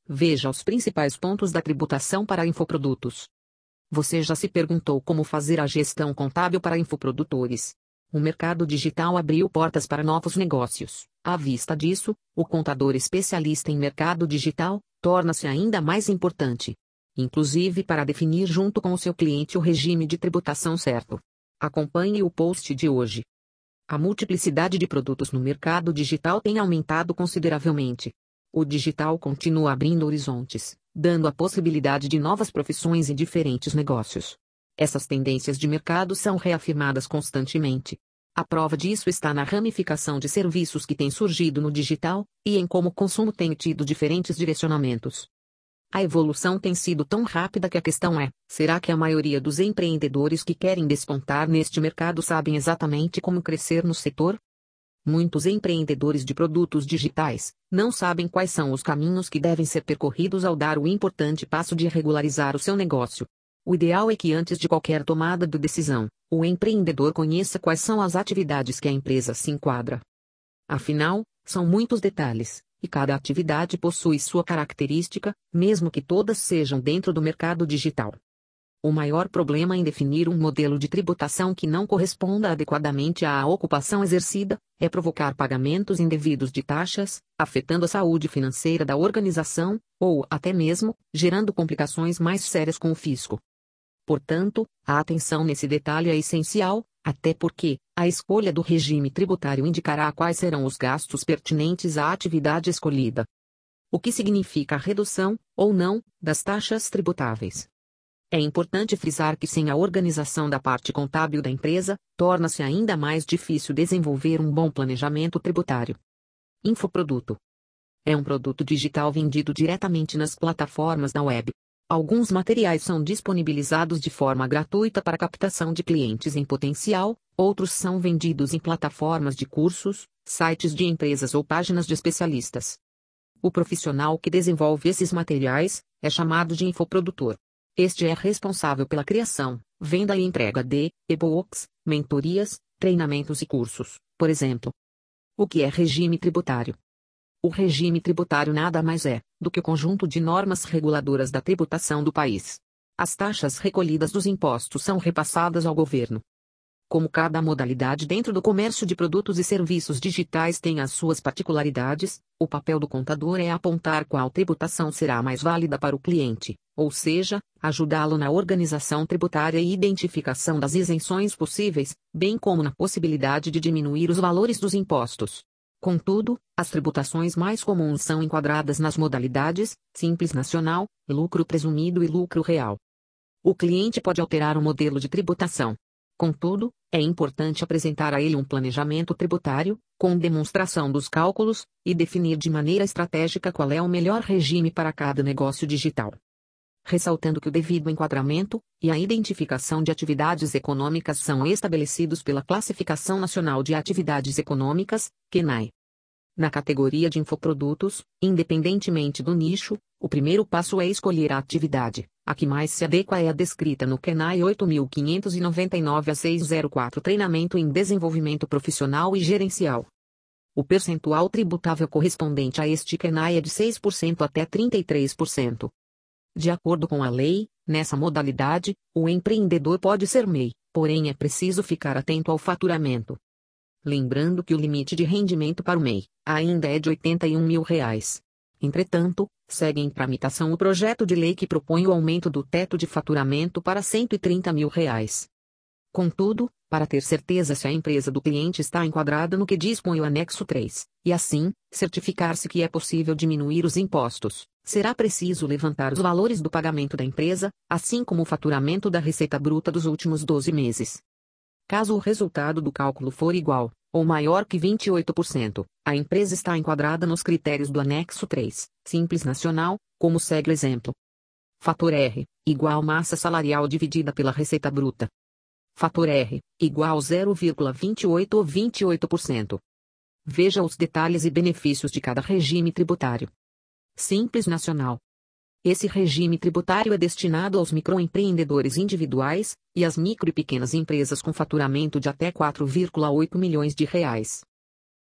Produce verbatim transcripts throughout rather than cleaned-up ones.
Veja os principais pontos da tributação para infoprodutos. Você já se perguntou como fazer a gestão contábil para infoprodutores? O mercado digital abriu portas para novos negócios. À vista disso, o contador especialista em mercado digital torna-se ainda mais importante, inclusive para definir junto com o seu cliente o regime de tributação certo. Acompanhe o post de hoje. A multiplicidade de produtos no mercado digital tem aumentado consideravelmente. O digital continua abrindo horizontes, dando a possibilidade de novas profissões e diferentes negócios. Essas tendências de mercado são reafirmadas constantemente. A prova disso está na ramificação de serviços que tem surgido no digital, e em como o consumo tem tido diferentes direcionamentos. A evolução tem sido tão rápida que a questão é: será que a maioria dos empreendedores que querem despontar neste mercado sabem exatamente como crescer no setor? Muitos empreendedores de produtos digitais não sabem quais são os caminhos que devem ser percorridos ao dar o importante passo de regularizar o seu negócio. O ideal é que antes de qualquer tomada de decisão, o empreendedor conheça quais são as atividades que a empresa se enquadra. Afinal, são muitos detalhes, e cada atividade possui sua característica, mesmo que todas sejam dentro do mercado digital. O maior problema em definir um modelo de tributação que não corresponda adequadamente à ocupação exercida é provocar pagamentos indevidos de taxas, afetando a saúde financeira da organização, ou, até mesmo, gerando complicações mais sérias com o fisco. Portanto, a atenção nesse detalhe é essencial, até porque a escolha do regime tributário indicará quais serão os gastos pertinentes à atividade escolhida. O que significa a redução, ou não, das taxas tributáveis. É importante frisar que sem a organização da parte contábil da empresa, torna-se ainda mais difícil desenvolver um bom planejamento tributário. Infoproduto é um produto digital vendido diretamente nas plataformas da web. Alguns materiais são disponibilizados de forma gratuita para captação de clientes em potencial, outros são vendidos em plataformas de cursos, sites de empresas ou páginas de especialistas. O profissional que desenvolve esses materiais é chamado de infoprodutor. Este é responsável pela criação, venda e entrega de e-books, mentorias, treinamentos e cursos, por exemplo. O que é regime tributário? O regime tributário nada mais é do que o conjunto de normas reguladoras da tributação do país. As taxas recolhidas dos impostos são repassadas ao governo. Como cada modalidade dentro do comércio de produtos e serviços digitais tem as suas particularidades, o papel do contador é apontar qual tributação será mais válida para o cliente, ou seja, ajudá-lo na organização tributária e identificação das isenções possíveis, bem como na possibilidade de diminuir os valores dos impostos. Contudo, as tributações mais comuns são enquadradas nas modalidades Simples Nacional, Lucro Presumido e Lucro Real. O cliente pode alterar o modelo de tributação. Contudo, é importante apresentar a ele um planejamento tributário, com demonstração dos cálculos, e definir de maneira estratégica qual é o melhor regime para cada negócio digital. Ressaltando que o devido enquadramento e a identificação de atividades econômicas são estabelecidos pela Classificação Nacional de Atividades Econômicas, C N A E. Na categoria de infoprodutos, independentemente do nicho, o primeiro passo é escolher a atividade. A que mais se adequa é a descrita no C N A E oito mil quinhentos e noventa e nove A seiscentos e quatro Treinamento em Desenvolvimento Profissional e Gerencial. O percentual tributável correspondente a este C N A E é de seis por cento até trinta e três por cento. De acordo com a lei, nessa modalidade, o empreendedor pode ser M E I, porém é preciso ficar atento ao faturamento. Lembrando que o limite de rendimento para o M E I ainda é de oitenta e um mil reais. Entretanto, segue em tramitação o projeto de lei que propõe o aumento do teto de faturamento para cento e trinta mil reais. Contudo, para ter certeza se a empresa do cliente está enquadrada no que dispõe o anexo três, e assim, certificar-se que é possível diminuir os impostos, será preciso levantar os valores do pagamento da empresa, assim como o faturamento da receita bruta dos últimos doze meses. Caso o resultado do cálculo for igual, ou maior que vinte e oito por cento, a empresa está enquadrada nos critérios do anexo três, Simples Nacional, como segue o exemplo. Fator R, igual massa salarial dividida pela receita bruta. Fator R, igual zero vírgula vinte e oito ou vinte e oito por cento. Veja os detalhes e benefícios de cada regime tributário. Simples Nacional. Esse regime tributário é destinado aos microempreendedores individuais e às micro e pequenas empresas com faturamento de até quatro vírgula oito milhões de reais.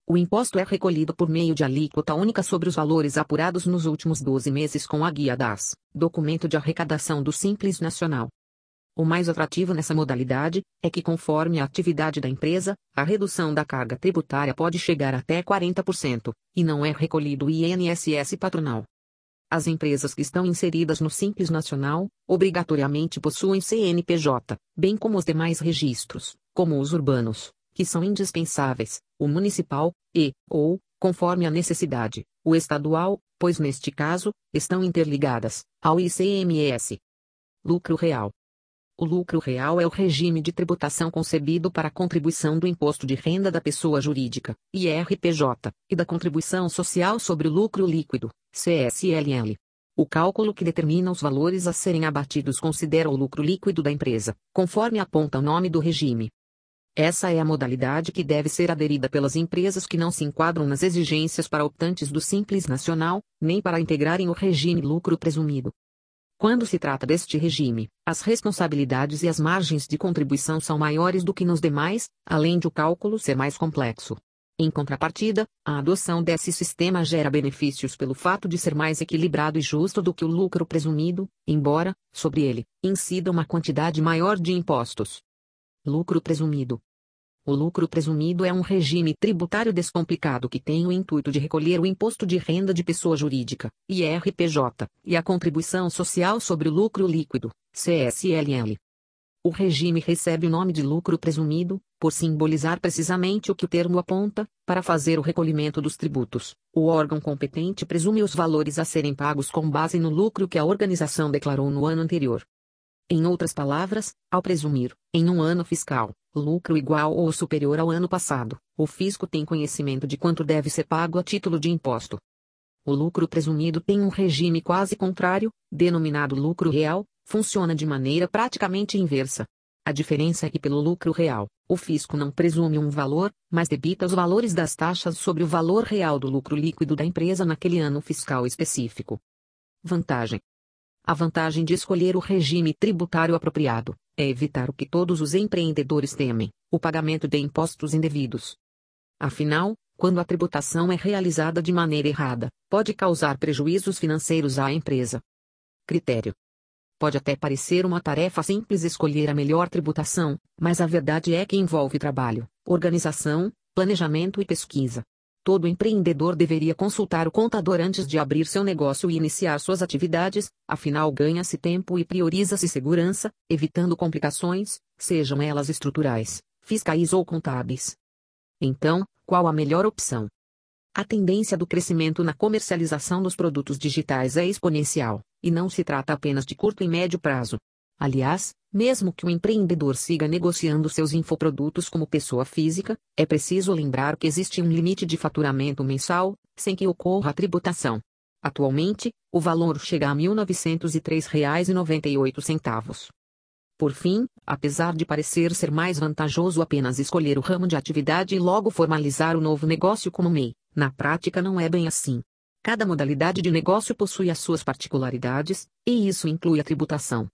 O imposto é recolhido por meio de alíquota única sobre os valores apurados nos últimos doze meses com a Guia das, documento de arrecadação do Simples Nacional. O mais atrativo nessa modalidade é que, conforme a atividade da empresa, a redução da carga tributária pode chegar até quarenta por cento, e não é recolhido o I N S S patronal. As empresas que estão inseridas no Simples Nacional, obrigatoriamente possuem C N P J, bem como os demais registros, como os urbanos, que são indispensáveis, o municipal, e, ou, conforme a necessidade, o estadual, pois neste caso, estão interligadas, ao I C M S. Lucro real. O lucro real é o regime de tributação concebido para a contribuição do Imposto de Renda da Pessoa Jurídica, I R P J, e da Contribuição Social sobre o Lucro Líquido, C S L L. O cálculo que determina os valores a serem abatidos considera o lucro líquido da empresa, conforme aponta o nome do regime. Essa é a modalidade que deve ser aderida pelas empresas que não se enquadram nas exigências para optantes do Simples Nacional, nem para integrarem o regime lucro presumido. Quando se trata deste regime, as responsabilidades e as margens de contribuição são maiores do que nos demais, além de o cálculo ser mais complexo. Em contrapartida, a adoção desse sistema gera benefícios pelo fato de ser mais equilibrado e justo do que o lucro presumido, embora, sobre ele, incida uma quantidade maior de impostos. Lucro presumido. O lucro presumido é um regime tributário descomplicado que tem o intuito de recolher o Imposto de Renda de Pessoa Jurídica, I R P J, e a Contribuição Social sobre o Lucro Líquido, C S L L. O regime recebe o nome de lucro presumido, por simbolizar precisamente o que o termo aponta, para fazer o recolhimento dos tributos. O órgão competente presume os valores a serem pagos com base no lucro que a organização declarou no ano anterior. Em outras palavras, ao presumir, em um ano fiscal, lucro igual ou superior ao ano passado, o fisco tem conhecimento de quanto deve ser pago a título de imposto. O lucro presumido tem um regime quase contrário, denominado lucro real, funciona de maneira praticamente inversa. A diferença é que pelo lucro real, o fisco não presume um valor, mas debita os valores das taxas sobre o valor real do lucro líquido da empresa naquele ano fiscal específico. Vantagem. A vantagem de escolher o regime tributário apropriado é evitar o que todos os empreendedores temem, o pagamento de impostos indevidos. Afinal, quando a tributação é realizada de maneira errada, pode causar prejuízos financeiros à empresa. Critério. Pode até parecer uma tarefa simples escolher a melhor tributação, mas a verdade é que envolve trabalho, organização, planejamento e pesquisa. Todo empreendedor deveria consultar o contador antes de abrir seu negócio e iniciar suas atividades, afinal ganha-se tempo e prioriza-se segurança, evitando complicações, sejam elas estruturais, fiscais ou contábeis. Então, qual a melhor opção? A tendência do crescimento na comercialização dos produtos digitais é exponencial, e não se trata apenas de curto e médio prazo. Aliás, mesmo que o empreendedor siga negociando seus infoprodutos como pessoa física, é preciso lembrar que existe um limite de faturamento mensal, sem que ocorra a tributação. Atualmente, o valor chega a mil novecentos e três reais e noventa e oito centavos. Por fim, apesar de parecer ser mais vantajoso apenas escolher o ramo de atividade e logo formalizar o novo negócio como M E I, na prática não é bem assim. Cada modalidade de negócio possui as suas particularidades, e isso inclui a tributação.